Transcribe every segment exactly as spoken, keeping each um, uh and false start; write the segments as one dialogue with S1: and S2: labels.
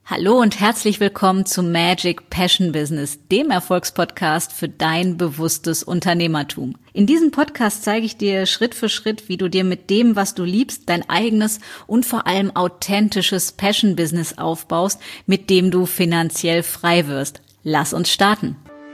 S1: Hallo und herzlich willkommen zu Magic Passion Business, dem Erfolgspodcast für dein bewusstes Unternehmertum. In diesem Podcast zeige ich dir Schritt für Schritt, wie du dir mit dem, was du liebst, dein eigenes und vor allem authentisches Passion Business aufbaust, mit dem du finanziell frei wirst. Lass uns starten.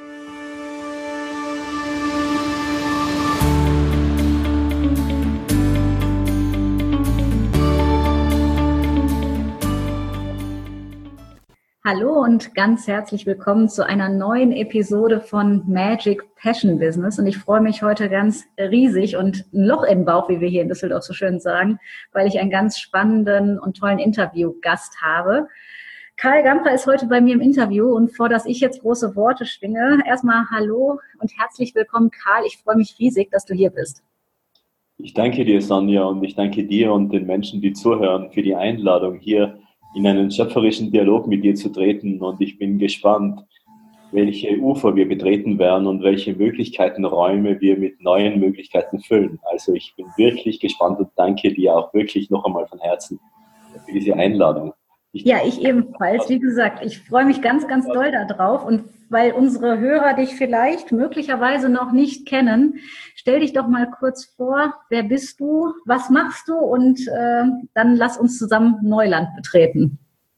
S1: Hallo und ganz herzlich willkommen zu einer neuen Episode von Magic Passion Business. Und ich freue mich heute ganz riesig und ein Loch im Bauch, wie wir hier in Düsseldorf so schön sagen, weil ich einen ganz spannenden und tollen Interviewgast habe. Karl Gamper ist heute bei mir im Interview und vor dass ich jetzt große Worte schwinge, erstmal hallo und herzlich willkommen, Karl. Ich freue mich riesig, dass du hier bist.
S2: Ich danke dir, Sonja, und ich danke dir und den Menschen, die zuhören, für die Einladung, hier in einen schöpferischen Dialog mit dir zu treten. Und ich bin gespannt, welche Ufer wir betreten werden und welche Möglichkeiten, Räume wir mit neuen Möglichkeiten füllen. Also ich bin wirklich gespannt und danke dir auch wirklich noch einmal von Herzen für diese Einladung.
S1: Ich ja, ich ebenfalls. Wie gesagt, ich freue mich ganz, ganz doll darauf. Und weil unsere Hörer dich vielleicht möglicherweise noch nicht kennen, stell dich doch mal kurz vor, wer bist du, was machst du und äh, dann lass uns zusammen Neuland betreten.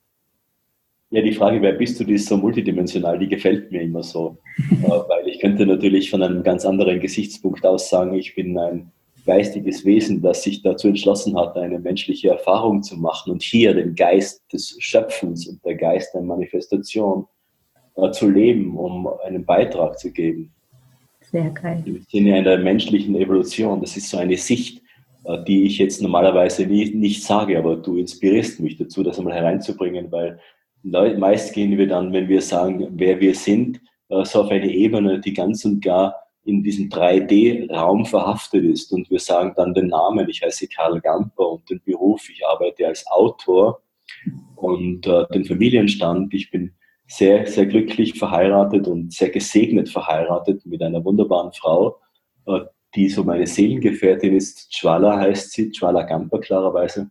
S2: Ja, die Frage, wer bist du, die ist so multidimensional, die gefällt mir immer so. äh, weil ich könnte natürlich von einem ganz anderen Gesichtspunkt aus sagen, ich bin ein geistiges Wesen, das sich dazu entschlossen hat, eine menschliche Erfahrung zu machen und hier den Geist des Schöpfens und der Geist der Manifestation äh, zu leben, um einen Beitrag zu geben.
S1: Sehr geil.
S2: Im Sinne einer menschlichen Evolution. Das ist so eine Sicht, äh, die ich jetzt normalerweise nie, nicht sage, aber du inspirierst mich dazu, das einmal hereinzubringen, weil meist gehen wir dann, wenn wir sagen, wer wir sind, äh, so auf eine Ebene, die ganz und gar in diesem drei D-Raum verhaftet ist. Und wir sagen dann den Namen, ich heiße Karl Gamper und den Beruf, ich arbeite als Autor und äh, den Familienstand. Ich bin sehr, sehr glücklich verheiratet und sehr gesegnet verheiratet mit einer wunderbaren Frau, äh, die so meine Seelengefährtin ist. Jwala heißt sie, Jwala Gamper klarerweise.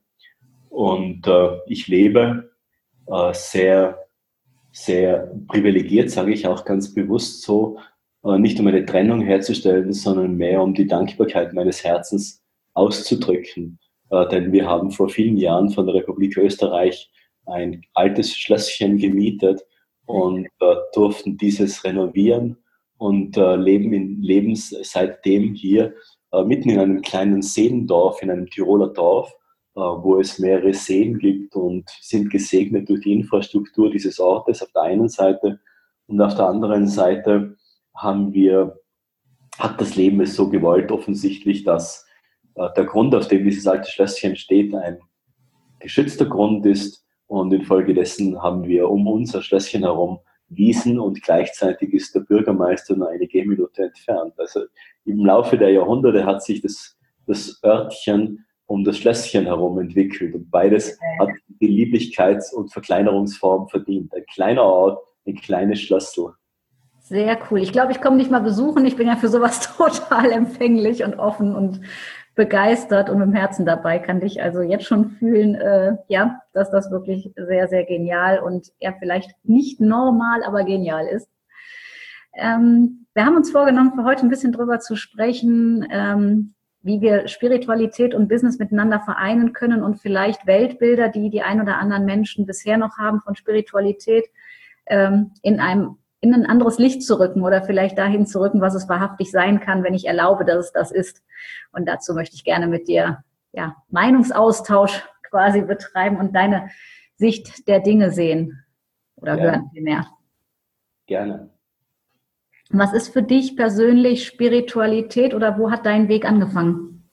S2: Und äh, ich lebe äh, sehr, sehr privilegiert, sage ich auch ganz bewusst so, nicht um eine Trennung herzustellen, sondern mehr um die Dankbarkeit meines Herzens auszudrücken. Äh, denn wir haben vor vielen Jahren von der Republik Österreich ein altes Schlösschen gemietet und äh, durften dieses renovieren und äh, leben, in, leben seitdem hier äh, mitten in einem kleinen Seendorf, in einem Tiroler Dorf, äh, wo es mehrere Seen gibt und sind gesegnet durch die Infrastruktur dieses Ortes auf der einen Seite und auf der anderen Seite haben wir, hat das Leben es so gewollt, offensichtlich, dass äh, der Grund, auf dem dieses alte Schlösschen steht, ein geschützter Grund ist und infolgedessen haben wir um unser Schlösschen herum Wiesen und gleichzeitig ist der Bürgermeister nur eine Gehminute entfernt. Also im Laufe der Jahrhunderte hat sich das, das Örtchen um das Schlösschen herum entwickelt und beides hat die Lieblichkeits- und Verkleinerungsform verdient. Ein kleiner Ort, ein kleines Schlössl.
S1: Sehr cool. Ich glaube, ich komme dich mal besuchen. Ich bin ja für sowas total empfänglich und offen und begeistert und mit dem Herzen dabei. Kann dich also jetzt schon fühlen, äh, ja, dass das wirklich sehr, sehr genial und ja, vielleicht nicht normal, aber genial ist. Ähm, wir haben uns vorgenommen, für heute ein bisschen drüber zu sprechen, ähm, wie wir Spiritualität und Business miteinander vereinen können und vielleicht Weltbilder, die die ein oder anderen Menschen bisher noch haben von Spiritualität, ähm, in einem in ein anderes Licht zu rücken oder vielleicht dahin zu rücken, was es wahrhaftig sein kann, wenn ich erlaube, dass es das ist. Und dazu möchte ich gerne mit dir ja, Meinungsaustausch quasi betreiben und deine Sicht der Dinge sehen oder
S2: Gerne.
S1: hören vielmehr.
S2: Gerne.
S1: Was ist für dich persönlich Spiritualität oder wo hat dein Weg angefangen?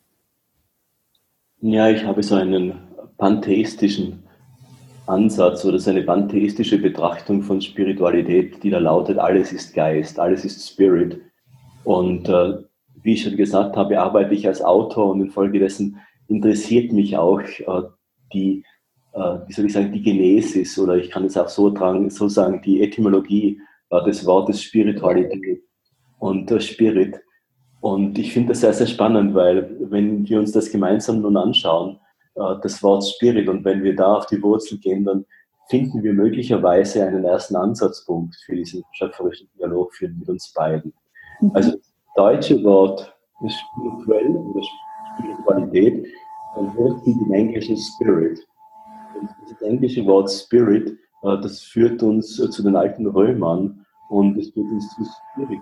S2: Ja, ich habe so einen pantheistischen Ansatz oder so eine pantheistische Betrachtung von Spiritualität, die da lautet, alles ist Geist, alles ist Spirit. Und äh, wie ich schon gesagt habe, arbeite ich als Autor und infolgedessen interessiert mich auch äh, die, äh, wie soll ich sagen, die Genesis oder ich kann es auch so, dran, so sagen, die Etymologie äh, des Wortes Spiritualität und äh, Spirit. Und ich finde das sehr, sehr spannend, weil wenn wir uns das gemeinsam nun anschauen, das Wort Spirit. Und wenn wir da auf die Wurzel gehen, dann finden wir möglicherweise einen ersten Ansatzpunkt für diesen schöpferischen Dialog für, mit uns beiden. Also das deutsche Wort spirituell oder Spiritualität wurzelt im englischen Spirit. Und das englische Wort Spirit, das führt uns zu den alten Römern und es führt uns zu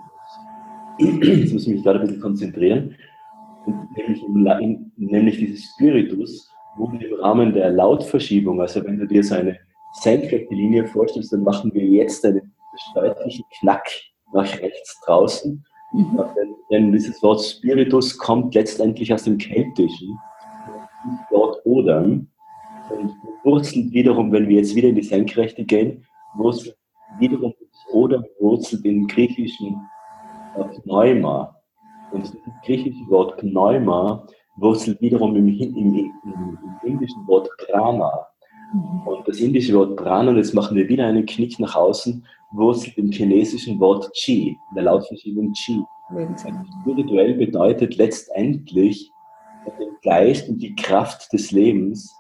S2: Spiritus. Jetzt muss ich mich gerade ein bisschen konzentrieren. Und nämlich, im, nämlich dieses Spiritus wurde im Rahmen der Lautverschiebung, also wenn du dir so eine senkrechte Linie vorstellst, dann machen wir jetzt einen deutlichen Knack nach rechts draußen. Mhm. Denn, denn dieses Wort Spiritus kommt letztendlich aus dem Keltischen, das Wort Odem, und wurzelt wiederum, wenn wir jetzt wieder in die Senkrechte gehen, wurzelt wiederum das Odem wurzelt im griechischen Pneuma. Und das griechische Wort Pneuma wurzelt wiederum im, im, im, im indischen Wort Prana. Und das indische Wort Prana, und jetzt machen wir wieder einen Knick nach außen, wurzelt im chinesischen Wort Qi, in der Lautverschiebung Qi. Spirituell bedeutet letztendlich, den Geist und die Kraft des Lebens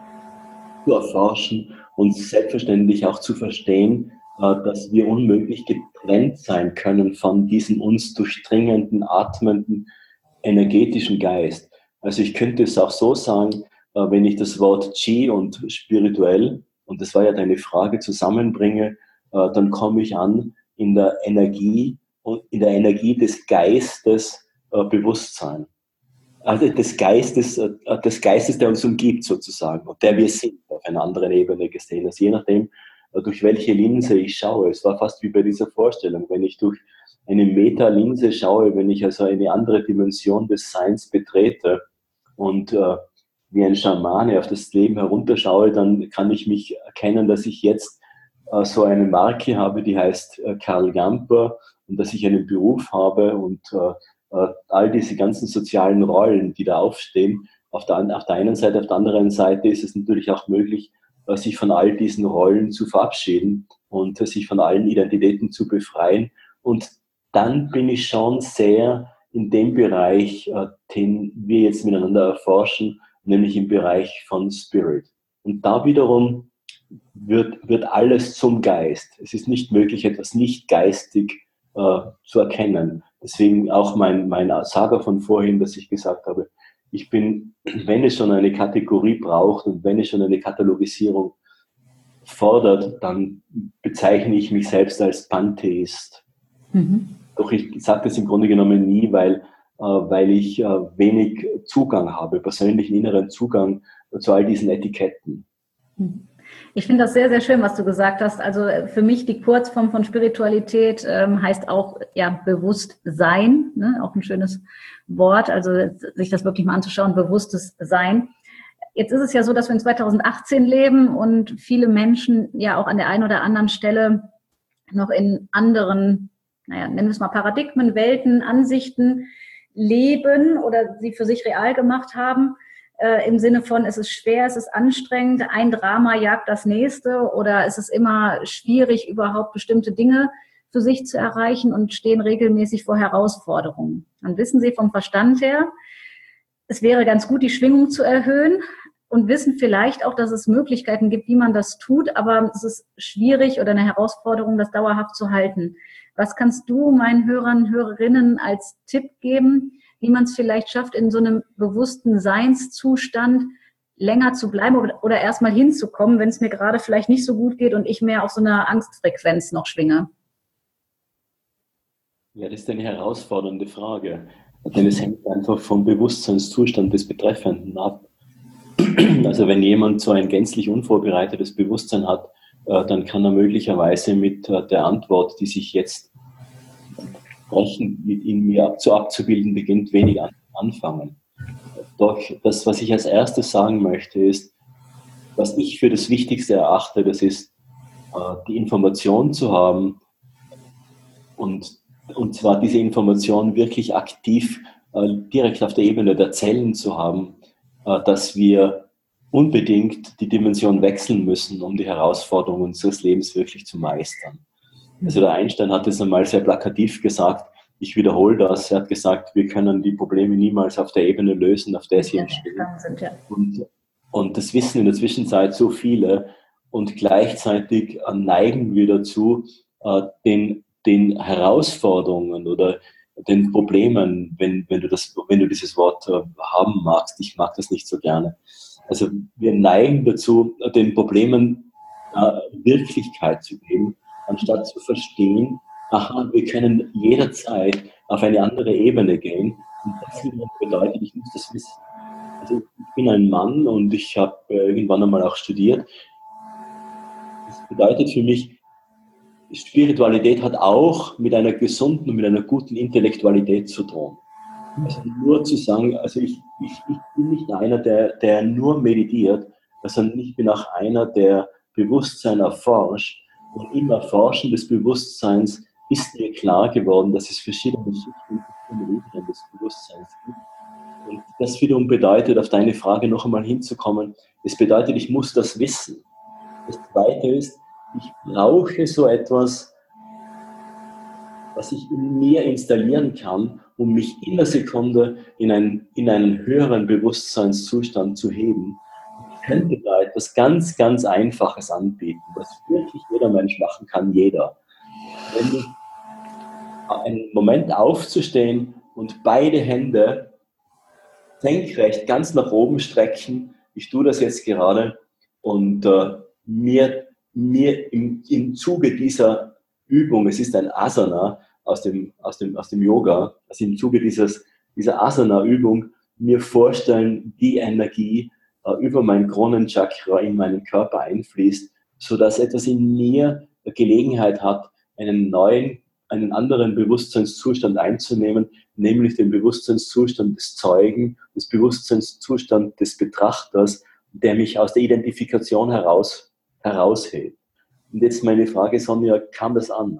S2: zu erforschen und selbstverständlich auch zu verstehen, dass wir unmöglich getrennt sein können von diesem uns durchdringenden, atmenden, energetischen Geist. Also ich könnte es auch so sagen, wenn ich das Wort Qi und spirituell, und das war ja deine Frage, zusammenbringe, dann komme ich an in der Energie und in der Energie des Geistes Bewusstsein. Also des Geistes, des Geistes, der uns umgibt sozusagen und der wir sind, auf einer anderen Ebene gesehen. Also je nachdem, durch welche Linse ich schaue. Es war fast wie bei dieser Vorstellung, wenn ich durch eine Meta-Linse schaue, wenn ich also eine andere Dimension des Seins betrete und äh, wie ein Schamane auf das Leben herunterschaue, dann kann ich mich erkennen, dass ich jetzt äh, so eine Marke habe, die heißt äh, Karl Gamper, und dass ich einen Beruf habe und äh, äh, all diese ganzen sozialen Rollen, die da aufstehen. Auf der, auf der einen Seite, auf der anderen Seite ist es natürlich auch möglich, sich von all diesen Rollen zu verabschieden und sich von allen Identitäten zu befreien. Und dann bin ich schon sehr in dem Bereich, den wir jetzt miteinander erforschen, nämlich im Bereich von Spirit. Und da wiederum wird, wird alles zum Geist. Es ist nicht möglich, etwas nicht geistig äh, zu erkennen. Deswegen auch mein, mein Saga von vorhin, dass ich gesagt habe, ich bin, wenn es schon eine Kategorie braucht und wenn es schon eine Katalogisierung fordert, dann bezeichne ich mich selbst als Pantheist. Mhm. Doch ich sage das im Grunde genommen nie, weil, äh, weil ich äh, wenig Zugang habe, persönlichen inneren Zugang zu all diesen Etiketten.
S1: Ich finde das sehr, sehr schön, was du gesagt hast. Also für mich die Kurzform von Spiritualität ähm, heißt auch ja Bewusstsein, ne? Auch ein schönes Wort, also sich das wirklich mal anzuschauen, bewusstes Sein. Jetzt ist es ja so, dass wir in zweitausendachtzehn leben und viele Menschen ja auch an der einen oder anderen Stelle noch in anderen, naja, nennen wir es mal Paradigmen, Welten, Ansichten leben oder sie für sich real gemacht haben. Äh, im Sinne von, es ist schwer, es ist anstrengend, ein Drama jagt das nächste oder es ist immer schwierig, überhaupt bestimmte Dinge für sich zu erreichen und stehen regelmäßig vor Herausforderungen. Dann wissen Sie vom Verstand her, es wäre ganz gut, die Schwingung zu erhöhen und wissen vielleicht auch, dass es Möglichkeiten gibt, wie man das tut, aber es ist schwierig oder eine Herausforderung, das dauerhaft zu halten. Was kannst du meinen Hörern, Hörerinnen als Tipp geben, wie man es vielleicht schafft, in so einem bewussten Seinszustand länger zu bleiben oder, oder erstmal hinzukommen, wenn es mir gerade vielleicht nicht so gut geht und ich mehr auf so einer Angstfrequenz noch schwinge?
S2: Ja, das ist eine herausfordernde Frage, denn es hängt einfach vom Bewusstseinszustand des Betreffenden ab. Also wenn jemand so ein gänzlich unvorbereitetes Bewusstsein hat, dann kann er möglicherweise mit der Antwort, die sich jetzt in mir zu abzubilden beginnt, wenig anfangen. Doch das, was ich als erstes sagen möchte, ist, was ich für das Wichtigste erachte, das ist, die Information zu haben und, und zwar diese Information wirklich aktiv direkt auf der Ebene der Zellen zu haben, dass wir unbedingt die Dimension wechseln müssen, um die Herausforderungen unseres Lebens wirklich zu meistern. Also der Einstein hat es einmal sehr plakativ gesagt, ich wiederhole das, er hat gesagt, wir können die Probleme niemals auf der Ebene lösen, auf der sie entstehen. Und, und das wissen in der Zwischenzeit so viele. und gleichzeitig äh, neigen wir dazu, äh, den, den Herausforderungen oder den Problemen, wenn, wenn, du das, wenn du dieses Wort äh, haben magst, ich mag das nicht so gerne. Also wir neigen dazu, den Problemen äh, Wirklichkeit zu geben, anstatt zu verstehen, aha, wir können jederzeit auf eine andere Ebene gehen. Und das wiederum bedeutet, ich muss das wissen. Also ich bin ein Mann und ich habe äh, irgendwann einmal auch studiert. Das bedeutet für mich, Spiritualität hat auch mit einer gesunden und mit einer guten Intellektualität zu tun. Also nur zu sagen, also ich, ich, ich bin nicht einer, der, der nur meditiert, sondern ich bin auch einer, der Bewusstsein erforscht. Und im Erforschen des Bewusstseins ist mir klar geworden, dass es verschiedene Schichten und Ebenen des Bewusstseins gibt. Und das wiederum bedeutet, auf deine Frage noch einmal hinzukommen, es bedeutet, ich muss das wissen. Das Zweite ist, ich brauche so etwas, was ich in mir installieren kann, um mich in der Sekunde in einen, in einen höheren Bewusstseinszustand zu heben. Ich könnte da etwas ganz, ganz Einfaches anbieten, was wirklich jeder Mensch machen kann, jeder. Wenn du einen Moment aufzustehen und beide Hände senkrecht ganz nach oben strecken, ich tue das jetzt gerade, und äh, mir, mir im, im Zuge dieser Übung, es ist ein Asana aus dem, aus dem, aus dem Yoga, also im Zuge dieses, dieser Asana-Übung mir vorstellen, die Energie äh, über mein Kronenchakra in meinen Körper einfließt, sodass etwas in mir Gelegenheit hat, einen neuen, einen anderen Bewusstseinszustand einzunehmen, nämlich den Bewusstseinszustand des Zeugen, des Bewusstseinszustand des Betrachters, der mich aus der Identifikation heraus, heraushebt. Und jetzt meine Frage, Sonja, kam das an?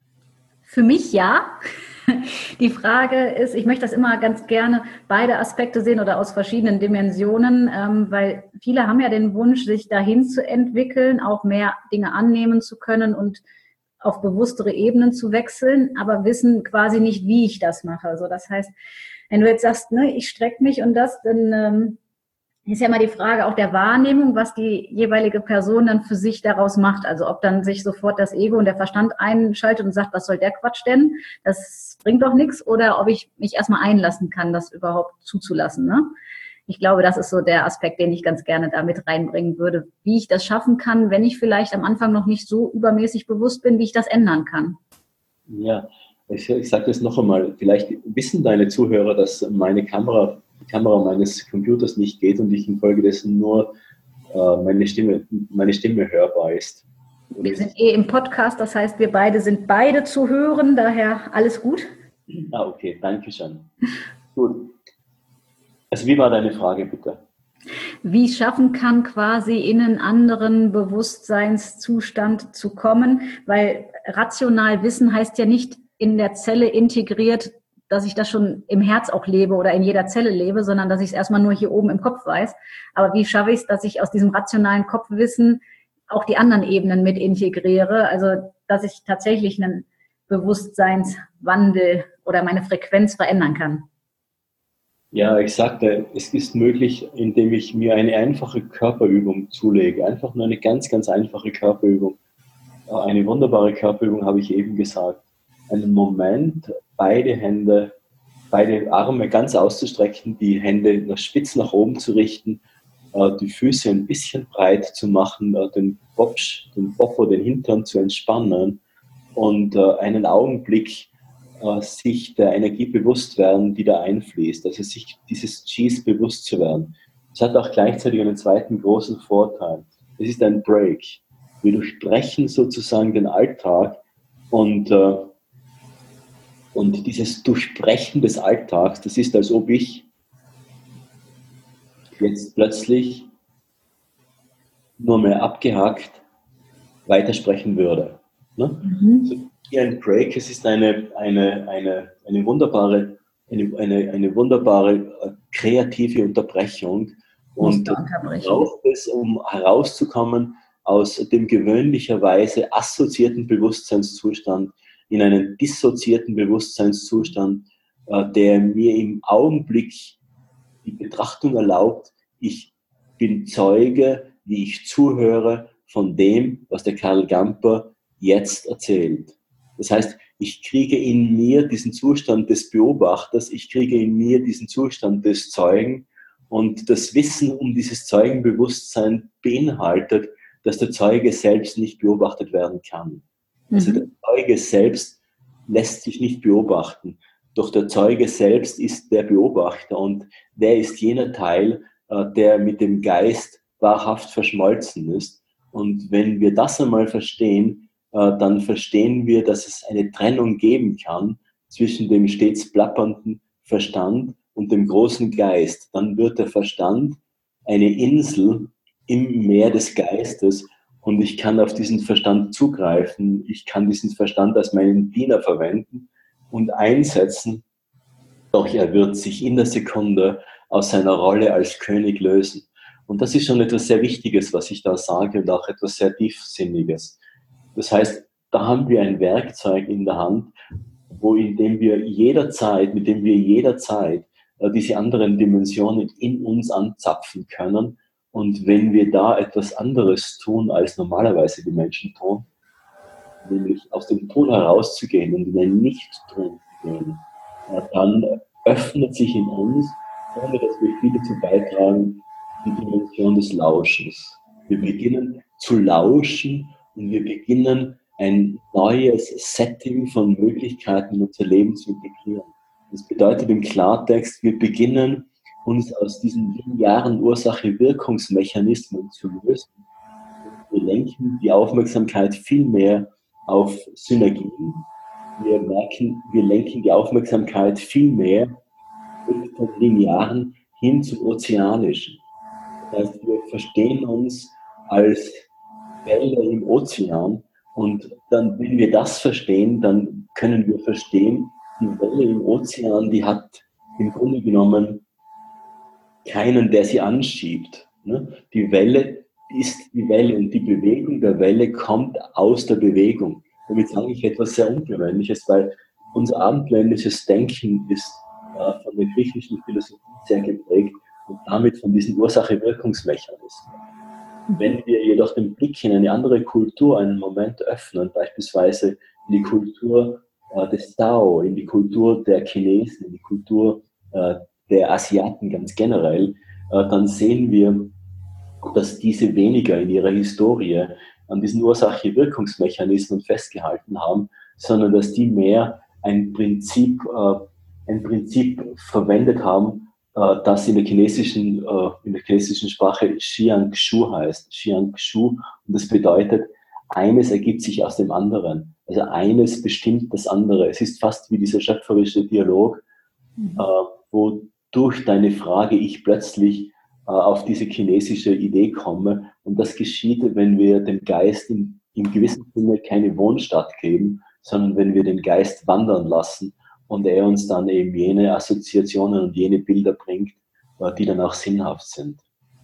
S1: Für mich ja. Die Frage ist, ich möchte das immer ganz gerne beide Aspekte sehen oder aus verschiedenen Dimensionen, ähm, weil viele haben ja den Wunsch, sich dahin zu entwickeln, auch mehr Dinge annehmen zu können und auf bewusstere Ebenen zu wechseln, aber wissen quasi nicht, wie ich das mache. Also das heißt, wenn du jetzt sagst, ne, ich strecke mich und das, dann ähm, ist ja mal die Frage auch der Wahrnehmung, was die jeweilige Person dann für sich daraus macht. Also ob dann sich sofort das Ego und der Verstand einschaltet und sagt, was soll der Quatsch denn? Das bringt doch nichts. Oder ob ich mich erstmal einlassen kann, das überhaupt zuzulassen. Ne? Ich glaube, das ist so der Aspekt, den ich ganz gerne da mit reinbringen würde, wie ich das schaffen kann, wenn ich vielleicht am Anfang noch nicht so übermäßig bewusst bin, wie ich das ändern kann.
S2: Ja, ich, ich sage das noch einmal. Vielleicht wissen deine Zuhörer, dass meine Kamera, die Kamera meines Computers nicht geht und ich infolgedessen nur äh, meine Stimme, meine Stimme hörbar ist. Und
S1: wir sind eh im Podcast, das heißt, wir beide sind beide zu hören, daher alles gut.
S2: Ah, okay, danke schön. Gut. Also wie war deine Frage, bitte?
S1: Wie ich schaffen kann, quasi in einen anderen Bewusstseinszustand zu kommen, weil rational wissen heißt ja nicht in der Zelle integriert, dass ich das schon im Herz auch lebe oder in jeder Zelle lebe, sondern dass ich es erstmal nur hier oben im Kopf weiß. Aber wie schaffe ich es, dass ich aus diesem rationalen Kopfwissen auch die anderen Ebenen mit integriere, also dass ich tatsächlich einen Bewusstseinswandel oder meine Frequenz verändern kann?
S2: Ja, ich sagte, es ist möglich, indem ich mir eine einfache Körperübung zulege. Einfach nur eine ganz, ganz einfache Körperübung. Eine wunderbare Körperübung habe ich eben gesagt. Einen Moment, beide Hände, beide Arme ganz auszustrecken, die Hände nach spitz nach oben zu richten, die Füße ein bisschen breit zu machen, den Bopsch, den Popo, den Hintern zu entspannen und einen Augenblick sich der Energie bewusst werden, die da einfließt, also sich dieses Qis bewusst zu werden. Das hat auch gleichzeitig einen zweiten großen Vorteil. Es ist ein Break. Wir durchbrechen sozusagen den Alltag und, äh, und dieses Durchbrechen des Alltags, das ist, als ob ich jetzt plötzlich nur mehr abgehakt weitersprechen würde. Ne? Mhm. Also hier ein Break, es ist eine, eine, eine, eine wunderbare, eine, eine, eine wunderbare kreative Unterbrechung und braucht es, um herauszukommen aus dem gewöhnlicherweise assoziierten Bewusstseinszustand in einen dissoziierten Bewusstseinszustand, der mir im Augenblick die Betrachtung erlaubt, ich bin Zeuge, wie ich zuhöre von dem, was der Karl Gamper jetzt erzählt. Das heißt, ich kriege in mir diesen Zustand des Beobachters, ich kriege in mir diesen Zustand des Zeugen, und das Wissen um dieses Zeugenbewusstsein beinhaltet, dass der Zeuge selbst nicht beobachtet werden kann. Mhm. Also der Zeuge selbst lässt sich nicht beobachten, doch der Zeuge selbst ist der Beobachter, und der ist jener Teil, der mit dem Geist wahrhaft verschmolzen ist. Und wenn wir das einmal verstehen, dann verstehen wir, dass es eine Trennung geben kann zwischen dem stets plappernden Verstand und dem großen Geist. Dann wird der Verstand eine Insel im Meer des Geistes, und ich kann auf diesen Verstand zugreifen. Ich kann diesen Verstand als meinen Diener verwenden und einsetzen, doch er wird sich in der Sekunde aus seiner Rolle als König lösen. Und das ist schon etwas sehr Wichtiges, was ich da sage, und auch etwas sehr Tiefsinniges. Das heißt, da haben wir ein Werkzeug in der Hand, wo in dem wir jederzeit, mit dem wir jederzeit äh, diese anderen Dimensionen in uns anzapfen können. Und wenn wir da etwas anderes tun, als normalerweise die Menschen tun, nämlich aus dem Tun herauszugehen und in ein Nicht-Tun zu gehen, äh, dann öffnet sich in uns, ohne dass wir viel dazu beitragen, die Dimension des Lauschens. Wir beginnen zu lauschen, und wir beginnen ein neues Setting von Möglichkeiten in unser Leben zu integrieren. Das bedeutet im Klartext, wir beginnen uns aus diesen linearen Ursache-Wirkungsmechanismen zu lösen. Wir lenken die Aufmerksamkeit viel mehr auf Synergien. Wir merken, wir lenken die Aufmerksamkeit viel mehr vom Linearen hin zum Ozeanischen. Das heißt, wir verstehen uns als Welle im Ozean, und dann, wenn wir das verstehen, dann können wir verstehen, die Welle im Ozean, die hat im Grunde genommen keinen, der sie anschiebt. Die Welle ist die Welle, und die Bewegung der Welle kommt aus der Bewegung. Damit sage ich etwas sehr Ungewöhnliches, weil unser abendländisches Denken ist äh, von der griechischen Philosophie sehr geprägt und damit von diesen Ursache-Wirkungsmechanismen. Wenn wir jedoch den Blick in eine andere Kultur einen Moment öffnen, beispielsweise in die Kultur äh, des Tao, in die Kultur der Chinesen, in die Kultur äh, der Asiaten ganz generell, äh, dann sehen wir, dass diese weniger in ihrer Historie an diesen Ursache-Wirkungsmechanismen festgehalten haben, sondern dass die mehr ein Prinzip, äh, ein Prinzip verwendet haben, äh, das in der chinesischen, äh, in der chinesischen Sprache Xiang-Shu heißt. Xiang-Shu, und das bedeutet, eines ergibt sich aus dem anderen. Also eines bestimmt das andere. Es ist fast wie dieser schöpferische Dialog, mhm. äh, wo durch deine Frage ich plötzlich äh, auf diese chinesische Idee komme. Und das geschieht, wenn wir dem Geist in, im gewissen Sinne keine Wohnstatt geben, sondern wenn wir den Geist wandern lassen und er uns dann eben jene Assoziationen und jene Bilder bringt, äh, die dann auch sinnhaft sind.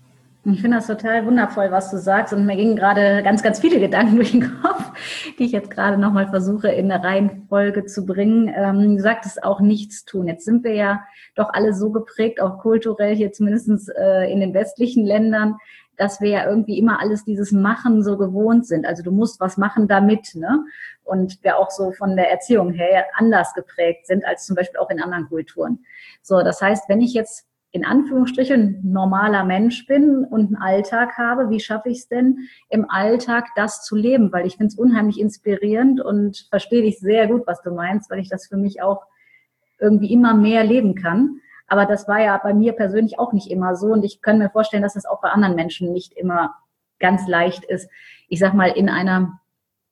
S1: Ich finde das total wundervoll, was du sagst, und mir gingen gerade ganz, ganz viele Gedanken durch den Kopf, die ich jetzt gerade nochmal versuche in eine Reihenfolge zu bringen. Ähm, du sagtest auch nichts tun. Jetzt sind wir ja doch alle so geprägt, auch kulturell hier zumindest äh, in den westlichen Ländern, dass wir ja irgendwie immer alles dieses Machen so gewohnt sind. Also du musst was machen damit, ne? Und wir auch so von der Erziehung her anders geprägt sind als zum Beispiel auch in anderen Kulturen. So, das heißt, wenn ich jetzt in Anführungsstrichen normaler Mensch bin und einen Alltag habe, wie schaffe ich es denn, im Alltag das zu leben? Weil ich finde es unheimlich inspirierend und verstehe dich sehr gut, was du meinst, weil ich das für mich auch irgendwie immer mehr leben kann. Aber das war ja bei mir persönlich auch nicht immer so, und ich kann mir vorstellen, dass das auch bei anderen Menschen nicht immer ganz leicht ist. Ich sag mal, in einer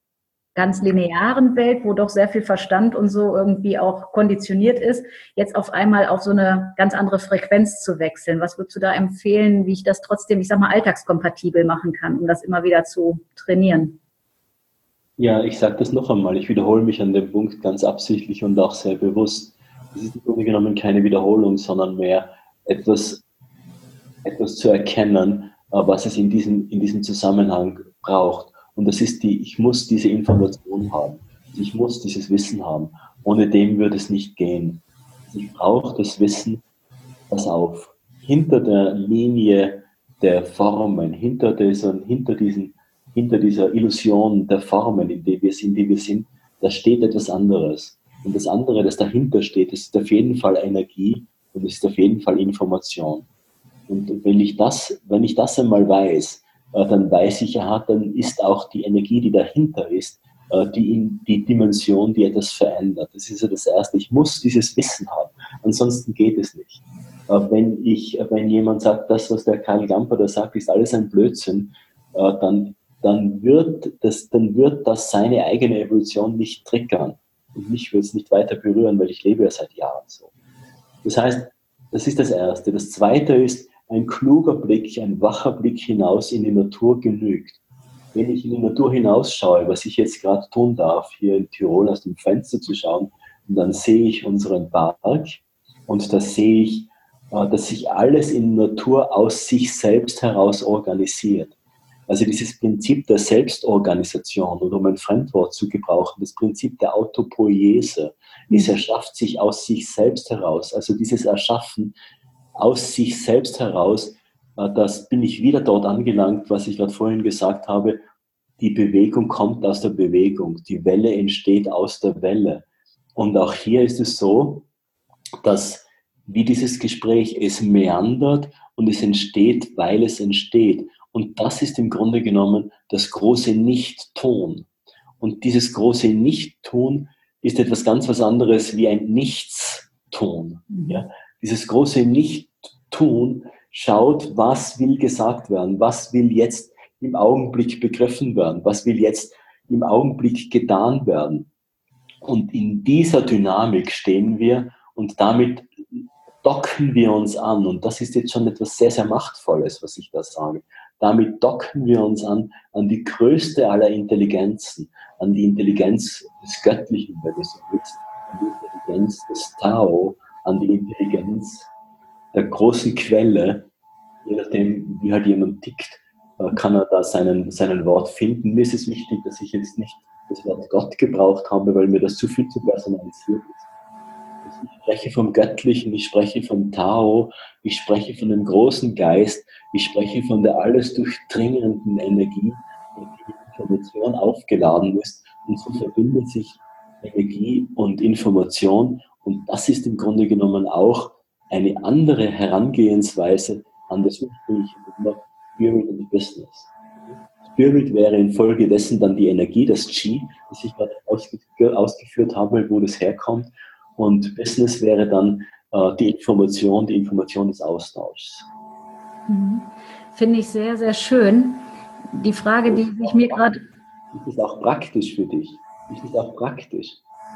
S1: ganz linearen Welt, wo doch sehr viel Verstand und so irgendwie auch konditioniert ist, jetzt auf einmal auf so eine ganz andere Frequenz zu wechseln. Was würdest du da empfehlen, wie ich das trotzdem, ich sag mal, alltagskompatibel machen kann, um das immer wieder zu trainieren?
S2: Ja, ich sage das noch einmal, ich wiederhole mich an dem Punkt ganz absichtlich und auch sehr bewusst. Es ist im Grunde genommen keine Wiederholung, sondern mehr etwas, etwas zu erkennen, was es in diesem, in diesem Zusammenhang braucht. Und das ist die, ich muss diese Information haben. Ich muss dieses Wissen haben. Ohne dem würde es nicht gehen. Ich brauche das Wissen, pass auf, hinter der Linie der Formen, hinter diesen, hinter diesen, hinter dieser Illusion der Formen, in der wir sind, die wir sind, da steht etwas anderes. Und das andere, das dahinter steht, das ist auf jeden Fall Energie und es ist auf jeden Fall Information. Und wenn ich das, wenn ich das einmal weiß, dann weiß ich, ja, dann ist auch die Energie, die dahinter ist, die, die Dimension, die etwas verändert. Das ist ja das Erste. Ich muss dieses Wissen haben. Ansonsten geht es nicht. Wenn ich, wenn jemand sagt, das, was der Karl Gamper da sagt, ist alles ein Blödsinn, dann, dann wird das, dann wird das seine eigene Evolution nicht triggern. Und mich wird es nicht weiter berühren, weil ich lebe ja seit Jahren so. Das heißt, das ist das Erste. Das Zweite ist, ein kluger Blick, ein wacher Blick hinaus in die Natur genügt. Wenn ich in die Natur hinausschaue, was ich jetzt gerade tun darf, hier in Tirol aus dem Fenster zu schauen, und dann sehe ich unseren Park und da sehe ich, dass sich alles in der Natur aus sich selbst heraus organisiert. Also dieses Prinzip der Selbstorganisation, oder um ein Fremdwort zu gebrauchen, das Prinzip der Autopoiese, es erschafft sich aus sich selbst heraus. Also dieses Erschaffen aus sich selbst heraus, das bin ich wieder dort angelangt, was ich gerade vorhin gesagt habe, die Bewegung kommt aus der Bewegung, die Welle entsteht aus der Welle. Und auch hier ist es so, dass wie dieses Gespräch, es meandert und es entsteht, weil es entsteht. Und das ist im Grunde genommen das große Nicht-Tun. Und dieses große Nicht-Tun ist etwas ganz was anderes wie ein Nichts-Tun. Ja? Dieses große Nicht-Tun schaut, was will gesagt werden, was will jetzt im Augenblick begriffen werden, was will jetzt im Augenblick getan werden. Und in dieser Dynamik stehen wir und damit docken wir uns an. Und das ist jetzt schon etwas sehr, sehr Machtvolles, was ich da sage. Damit docken wir uns an, an die größte aller Intelligenzen, an die Intelligenz des Göttlichen, wenn du so willst, an die Intelligenz des Tao, an die Intelligenz der großen Quelle. Je nachdem, wie halt jemand tickt, kann er da seinen, seinen Wort finden. Mir ist es wichtig, dass ich jetzt nicht das Wort Gott gebraucht habe, weil mir das zu viel zu personalisiert ist. Ich spreche vom Göttlichen, ich spreche vom Tao, ich spreche von dem großen Geist, ich spreche von der alles durchdringenden Energie, die die Information aufgeladen ist. Und so verbindet sich Energie und Information. Und das ist im Grunde genommen auch eine andere Herangehensweise an das ursprüngliche Thema Spirit und Business. Spirit wäre infolgedessen dann die Energie, das Qi, das ich gerade ausgeführt habe, wo das herkommt. Und Business wäre dann äh, die Information, die Information des Austauschs.
S1: Mhm. Finde ich sehr, sehr schön. Die Frage, die ich mir gerade...
S2: Ist das auch praktisch für dich? Ist das auch praktisch?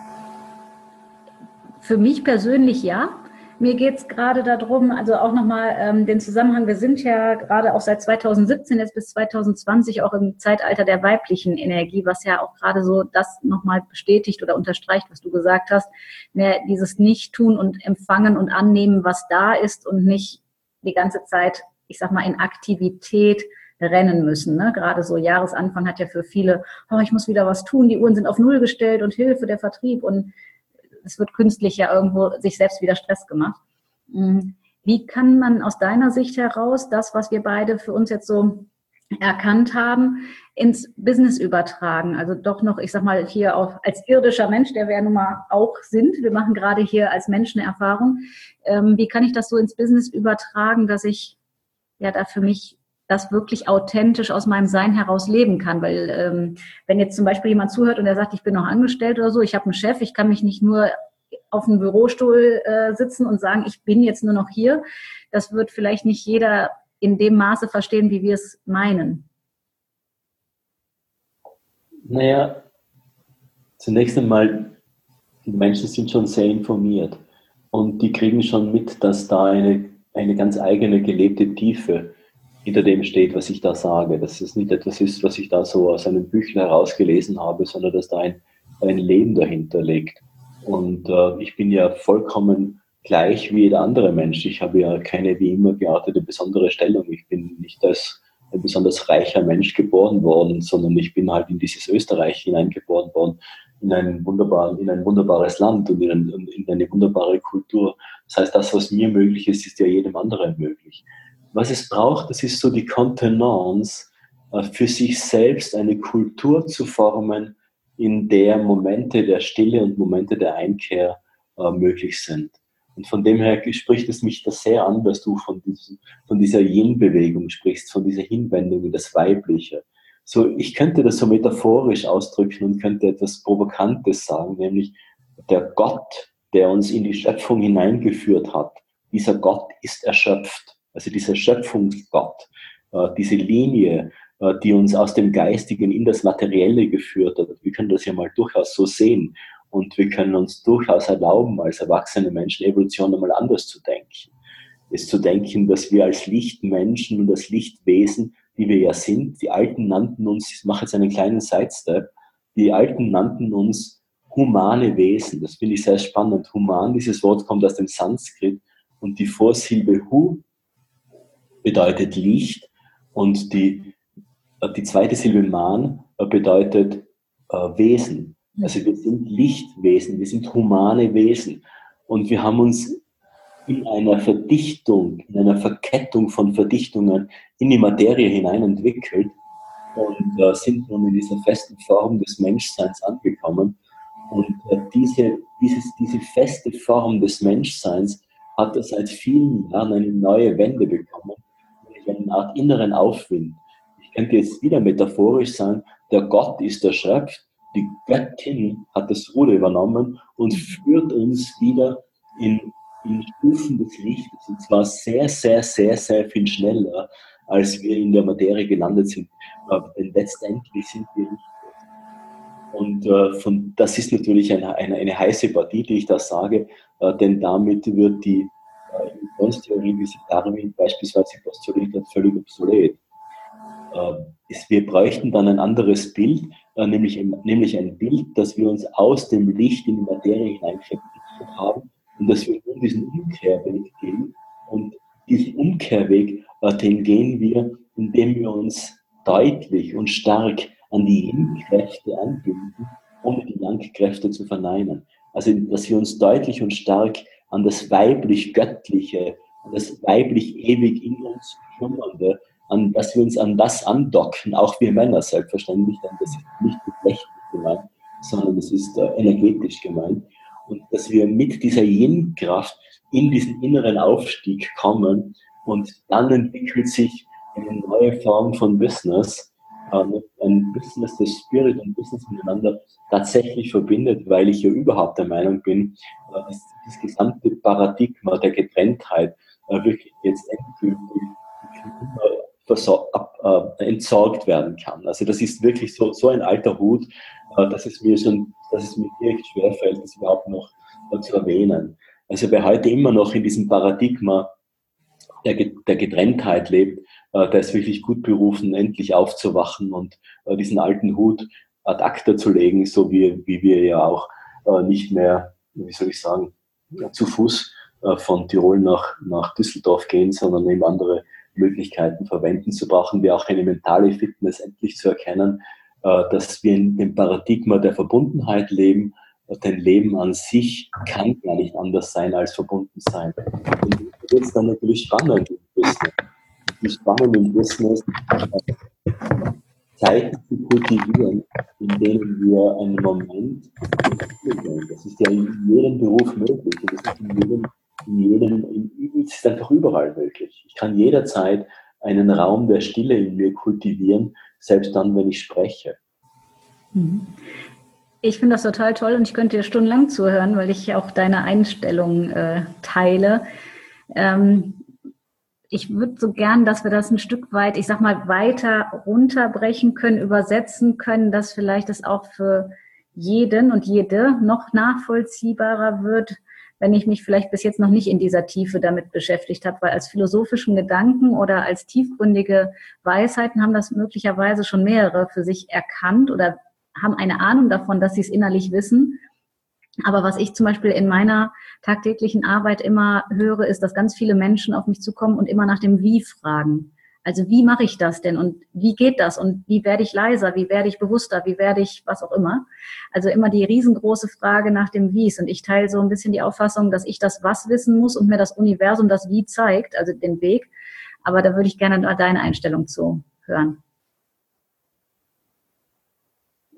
S1: Für mich persönlich ja. Mir geht es gerade darum, also auch nochmal ähm, den Zusammenhang, wir sind ja gerade auch seit zweitausendsiebzehn jetzt bis zweitausendzwanzig auch im Zeitalter der weiblichen Energie, was ja auch gerade so das nochmal bestätigt oder unterstreicht, was du gesagt hast, mehr dieses Nicht-Tun und Empfangen und Annehmen, was da ist und nicht die ganze Zeit, ich sag mal, in Aktivität rennen müssen. Ne? Gerade so Jahresanfang hat ja für viele, oh, ich muss wieder was tun, die Uhren sind auf Null gestellt und Hilfe, der Vertrieb und es wird künstlich ja irgendwo sich selbst wieder Stress gemacht. Wie kann man aus deiner Sicht heraus das, was wir beide für uns jetzt so erkannt haben, ins Business übertragen? Also doch noch, ich sag mal, hier auch als irdischer Mensch, der wir ja nun mal auch sind, wir machen gerade hier als Menschen eine Erfahrung. Wie kann ich das so ins Business übertragen, dass ich ja da für mich das wirklich authentisch aus meinem Sein heraus leben kann, weil ähm, wenn jetzt zum Beispiel jemand zuhört und er sagt, ich bin noch angestellt oder so, ich habe einen Chef, ich kann mich nicht nur auf einem Bürostuhl äh, sitzen und sagen, ich bin jetzt nur noch hier, das wird vielleicht nicht jeder in dem Maße verstehen, wie wir es meinen.
S2: Naja, zunächst einmal, die Menschen sind schon sehr informiert und die kriegen schon mit, dass da eine, eine ganz eigene gelebte Tiefe hinter dem steht, was ich da sage. Dass es nicht etwas ist, was ich da so aus einem Büchlein herausgelesen habe, sondern dass da ein, ein Leben dahinter liegt. Und äh, ich bin ja vollkommen gleich wie jeder andere Mensch. Ich habe ja keine wie immer geartete besondere Stellung. Ich bin nicht als ein besonders reicher Mensch geboren worden, sondern ich bin halt in dieses Österreich hineingeboren worden, in ein, wunderbar, in ein wunderbares Land und in, ein, in eine wunderbare Kultur. Das heißt, das, was mir möglich ist, ist ja jedem anderen möglich. Was es braucht, das ist so die Kontenance, für sich selbst eine Kultur zu formen, in der Momente der Stille und Momente der Einkehr äh, möglich sind. Und von dem her spricht es mich da sehr an, dass du von, diesem, von dieser Yin-Bewegung sprichst, von dieser Hinwendung in das Weibliche. So, ich könnte das so metaphorisch ausdrücken und könnte etwas Provokantes sagen, nämlich der Gott, der uns in die Schöpfung hineingeführt hat, dieser Gott ist erschöpft. Also dieser Schöpfungsgott, äh, diese Linie, äh, die uns aus dem Geistigen in das Materielle geführt hat. Wir können das ja mal durchaus so sehen. Und wir können uns durchaus erlauben, als erwachsene Menschen Evolution einmal anders zu denken. Es zu denken, dass wir als Lichtmenschen und als Lichtwesen, die wir ja sind, die Alten nannten uns, ich mache jetzt einen kleinen Sidestep, die Alten nannten uns humane Wesen. Das finde ich sehr spannend. Human, dieses Wort kommt aus dem Sanskrit und die Vorsilbe Hu bedeutet Licht und die, die zweite Silbe Man bedeutet äh, Wesen. Also wir sind Lichtwesen, wir sind humane Wesen und wir haben uns in einer Verdichtung, in einer Verkettung von Verdichtungen in die Materie hinein entwickelt und äh, sind nun in dieser festen Form des Menschseins angekommen. Und äh, diese, dieses, diese feste Form des Menschseins hat seit vielen Jahren eine neue Wende bekommen, nämlich eine Art inneren Aufwind. Ich könnte jetzt wieder metaphorisch sagen, der Gott ist erschöpft, die Göttin hat das Ruder übernommen und führt uns wieder in, in Stufen des Lichtes. Und zwar sehr, sehr, sehr, sehr viel schneller, als wir in der Materie gelandet sind. Denn letztendlich sind wir Licht. Und äh, von, das ist natürlich eine, eine, eine heiße Partie, die ich da sage, äh, denn damit wird die äh, Evolutionstheorie, wie sie Darwin beispielsweise postuliert hat, völlig obsolet. Äh, ist, wir bräuchten dann ein anderes Bild, äh, nämlich, nämlich ein Bild, dass wir uns aus dem Licht in die Materie hinein verdichtet haben und dass wir nun diesen Umkehrweg gehen. Und diesen Umkehrweg, äh, den gehen wir, indem wir uns deutlich und stark an die Yin-Kräfte anbinden, ohne die Yang-Kräfte zu verneinen. Also, dass wir uns deutlich und stark an das weiblich-göttliche, an das weiblich-ewig in uns schlummernde, an, dass wir uns an das andocken, auch wir Männer selbstverständlich, denn das ist nicht geschlechtlich gemeint, sondern es ist äh, energetisch gemeint. Und dass wir mit dieser Yin-Kraft in diesen inneren Aufstieg kommen und dann entwickelt sich eine neue Form von Business, äh, ein Business, das Spirit und Business miteinander tatsächlich verbindet, weil ich ja überhaupt der Meinung bin, äh, dass das gesamte Paradigma der Getrenntheit äh, wirklich jetzt endgültig Ab, äh, entsorgt werden kann. Also das ist wirklich so, so ein alter Hut, äh, dass es mir schon, dass es mir direkt schwerfällt, das überhaupt noch äh, zu erwähnen. Also wer heute immer noch in diesem Paradigma der, der Getrenntheit lebt, äh, der ist wirklich gut berufen, endlich aufzuwachen und äh, diesen alten Hut ad acta zu legen, so wie, wie wir ja auch äh, nicht mehr, wie soll ich sagen, zu Fuß äh, von Tirol nach, nach Düsseldorf gehen, sondern eben andere Möglichkeiten verwenden. So brauchen wir auch eine mentale Fitness endlich zu erkennen, dass wir in dem Paradigma der Verbundenheit leben. Denn Leben an sich kann gar nicht anders sein als verbunden sein. Und das wird dann natürlich spannend im Business. Die spannend im Business, Zeiten zu kultivieren, in denen wir einen Moment, das ist ja in jedem Beruf möglich, und das ist in jedem in jedem, in, es ist einfach überall möglich. Ich kann jederzeit einen Raum der Stille in mir kultivieren, selbst dann, wenn ich spreche.
S1: Ich finde das total toll und ich könnte dir stundenlang zuhören, weil ich auch deine Einstellung äh, teile. Ähm, ich würde so gern, dass wir das ein Stück weit, ich sag mal, weiter runterbrechen können, übersetzen können, dass vielleicht es auch für jeden und jede noch nachvollziehbarer wird, wenn ich mich vielleicht bis jetzt noch nicht in dieser Tiefe damit beschäftigt habe, weil als philosophischen Gedanken oder als tiefgründige Weisheiten haben das möglicherweise schon mehrere für sich erkannt oder haben eine Ahnung davon, dass sie es innerlich wissen. Aber was ich zum Beispiel in meiner tagtäglichen Arbeit immer höre, ist, dass ganz viele Menschen auf mich zukommen und immer nach dem Wie fragen. Also wie mache ich das denn und wie geht das und wie werde ich leiser, wie werde ich bewusster, wie werde ich was auch immer. Also immer die riesengroße Frage nach dem Wies und ich teile so ein bisschen die Auffassung, dass ich das Was wissen muss und mir das Universum das Wie zeigt, also den Weg. Aber da würde ich gerne deine Einstellung zu hören.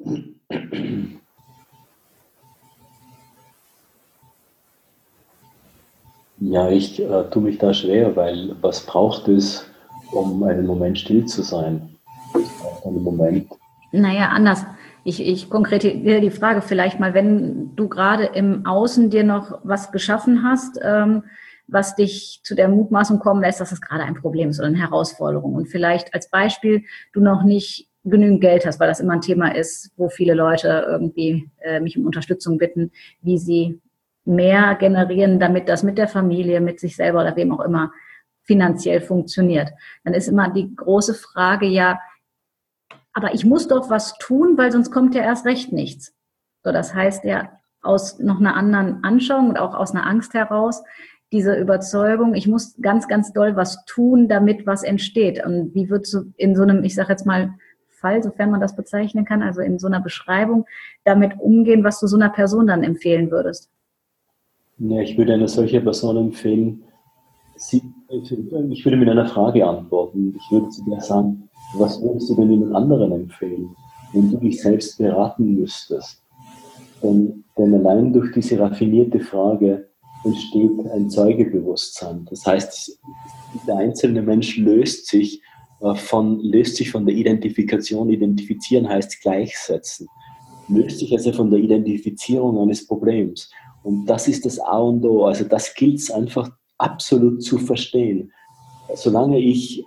S2: Ja, ich äh, tue mich da schwer, weil was braucht es, um einen Moment still zu sein? Es braucht einen Moment.
S1: Naja, anders. Ich, ich konkretisiere die Frage vielleicht mal, wenn du gerade im Außen dir noch was geschaffen hast, ähm, was dich zu der Mutmaßung kommen lässt, dass es gerade ein Problem ist oder eine Herausforderung. Und vielleicht als Beispiel, du noch nicht genügend Geld hast, weil das immer ein Thema ist, wo viele Leute irgendwie äh, mich um Unterstützung bitten, wie sie mehr generieren, damit das mit der Familie, mit sich selber oder wem auch immer finanziell funktioniert. Dann ist immer die große Frage, ja, aber ich muss doch was tun, weil sonst kommt ja erst recht nichts. So, das heißt ja aus noch einer anderen Anschauung und auch aus einer Angst heraus, diese Überzeugung, ich muss ganz, ganz doll was tun, damit was entsteht. Und wie würdest du in so einem, ich sage jetzt mal, Fall, sofern man das bezeichnen kann, also in so einer Beschreibung, damit umgehen, was du so einer Person dann empfehlen würdest?
S2: Ja, ich würde einer solchen Person empfehlen, sie, ich würde mit einer Frage antworten. Ich würde zu dir sagen, was würdest du denn jemand anderen empfehlen, wenn du dich selbst beraten müsstest? Denn, denn allein durch diese raffinierte Frage entsteht ein Zeugebewusstsein. Das heißt, der einzelne Mensch löst sich äh, von, löst sich von der Identifikation. Identifizieren heißt gleichsetzen. Löst sich also von der Identifizierung eines Problems. Und das ist das A und O. Also das gilt es einfach absolut zu verstehen. Solange ich,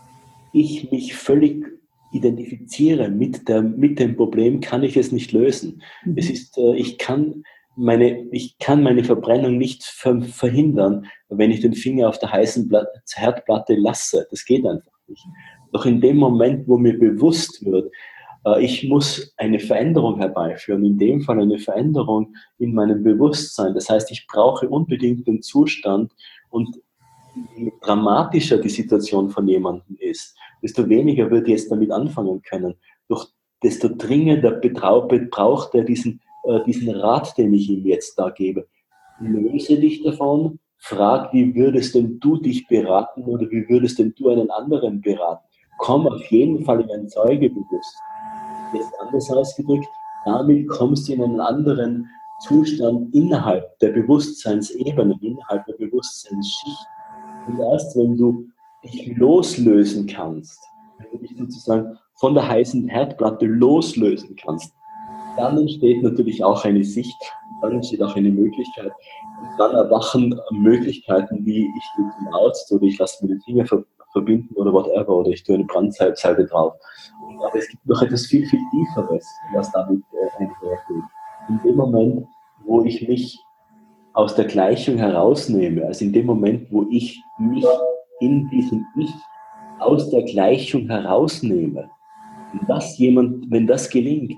S2: ich mich völlig identifiziere mit, der, mit dem Problem, kann ich es nicht lösen. Mhm. Es ist, äh, ich kann meine, ich kann meine Verbrennung nicht ver verhindern, wenn ich den Finger auf der heißen Platte, Herdplatte lasse. Das geht einfach nicht. Doch in dem Moment, wo mir bewusst wird, äh, ich muss eine Veränderung herbeiführen, in dem Fall eine Veränderung in meinem Bewusstsein. Das heißt, ich brauche unbedingt den Zustand, und je dramatischer die Situation von jemandem ist, desto weniger wird er jetzt damit anfangen können. Doch desto dringender braucht er diesen, äh, diesen Rat, den ich ihm jetzt da gebe. Löse dich davon, frag, wie würdest denn du dich beraten oder wie würdest denn du einen anderen beraten? Komm auf jeden Fall in ein Zeugebewusstsein. Jetzt anders ausgedrückt, damit kommst du in einen anderen Zustand innerhalb der Bewusstseinsebene, innerhalb der Bewusstseinsschicht. Und erst wenn du dich loslösen kannst, wenn du dich sozusagen von der heißen Herdplatte loslösen kannst, dann entsteht natürlich auch eine Sicht, dann entsteht auch eine Möglichkeit. Und dann erwachen Möglichkeiten wie, ich gehe zum Arzt oder ich lasse mir den Finger verbinden oder whatever, oder ich tue eine Brandsalbe drauf. Aber es gibt noch etwas viel, viel Tieferes, was damit äh, einhergeht. In dem Moment, wo ich mich aus der Gleichung herausnehme, also in dem Moment, wo ich mich in diesem Ich aus der Gleichung herausnehme, wenn das jemand, wenn das gelingt,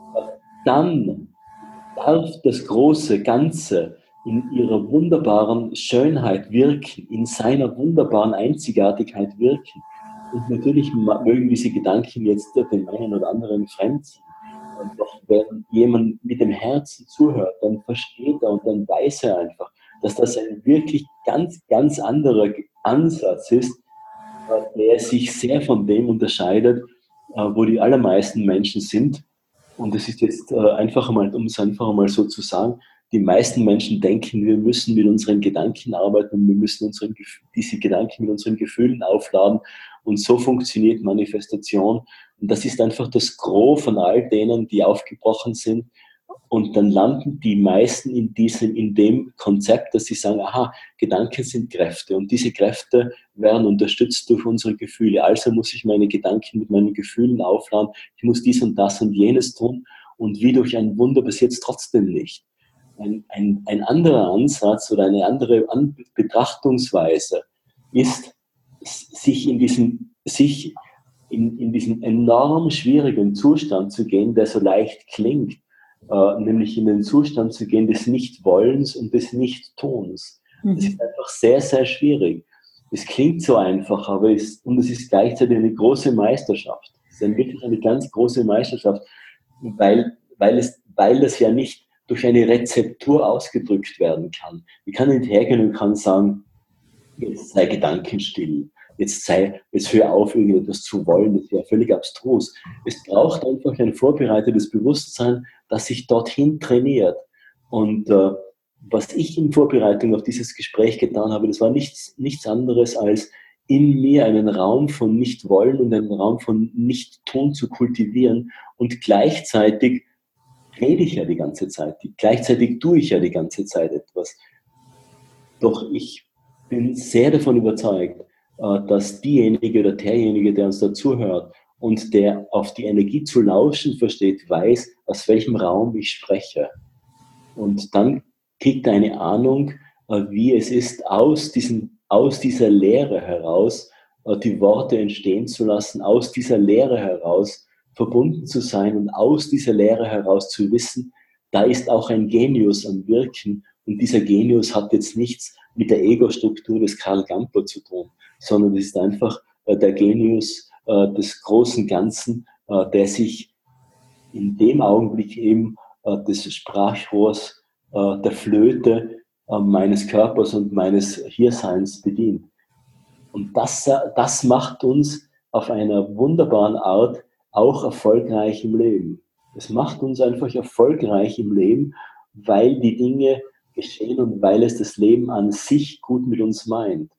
S2: dann darf das große Ganze in ihrer wunderbaren Schönheit wirken, in seiner wunderbaren Einzigartigkeit wirken. Und natürlich mögen diese Gedanken jetzt dem einen oder anderen fremd sein. Und doch, wenn jemand mit dem Herzen zuhört, dann versteht er und dann weiß er einfach, dass das ein wirklich ganz, ganz anderer Ansatz ist, der sich sehr von dem unterscheidet, wo die allermeisten Menschen sind. Und es ist jetzt einfach einmal, um es einfach einmal so zu sagen, die meisten Menschen denken, wir müssen mit unseren Gedanken arbeiten und wir müssen unseren, diese Gedanken mit unseren Gefühlen aufladen. Und so funktioniert Manifestation. Und das ist einfach das Gros von all denen, die aufgebrochen sind. Und dann landen die meisten in diesem, in dem Konzept, dass sie sagen, aha, Gedanken sind Kräfte und diese Kräfte werden unterstützt durch unsere Gefühle. Also muss ich meine Gedanken mit meinen Gefühlen aufladen. Ich muss dies und das und jenes tun. Und wie durch ein Wunder passiert es trotzdem nicht. Ein, ein, ein anderer Ansatz oder eine andere An- Betrachtungsweise ist, sich in diesem, sich in, in diesen enorm schwierigen Zustand zu gehen, der so leicht klingt, äh, nämlich in den Zustand zu gehen des Nichtwollens und des Nichttuns. Mhm. Das ist einfach sehr, sehr schwierig. Es klingt so einfach, aber es, und es ist gleichzeitig eine große Meisterschaft. Es ist wirklich eine ganz große Meisterschaft, weil, weil, es, weil das ja nicht durch eine Rezeptur ausgedrückt werden kann. Ich kann nicht hergehen und kann sagen, jetzt sei gedankenstill. jetzt sei, jetzt hör auf, irgendetwas zu wollen, das wäre völlig abstrus. Es braucht einfach ein vorbereitetes Bewusstsein, das sich dorthin trainiert. Und äh, was ich in Vorbereitung auf dieses Gespräch getan habe, das war nichts, nichts anderes als in mir einen Raum von Nicht-Wollen und einen Raum von Nicht-Tun zu kultivieren. Und gleichzeitig rede ich ja die ganze Zeit, gleichzeitig tue ich ja die ganze Zeit etwas. Doch ich bin sehr davon überzeugt, dass diejenige oder derjenige, der uns dazuhört und der auf die Energie zu lauschen versteht, weiß, aus welchem Raum ich spreche. Und dann kriegt er eine Ahnung, wie es ist, aus, diesen, aus dieser Leere heraus die Worte entstehen zu lassen, aus dieser Leere heraus verbunden zu sein und aus dieser Leere heraus zu wissen, da ist auch ein Genius am Wirken und dieser Genius hat jetzt nichts mit der Ego-Struktur des Karl Gamper zu tun, sondern es ist einfach der Genius des großen Ganzen, der sich in dem Augenblick eben des Sprachrohrs, der Flöte meines Körpers und meines Hierseins bedient. Und das, das macht uns auf einer wunderbaren Art auch erfolgreich im Leben. Es macht uns einfach erfolgreich im Leben, weil die Dinge geschehen und weil es das Leben an sich gut mit uns meint.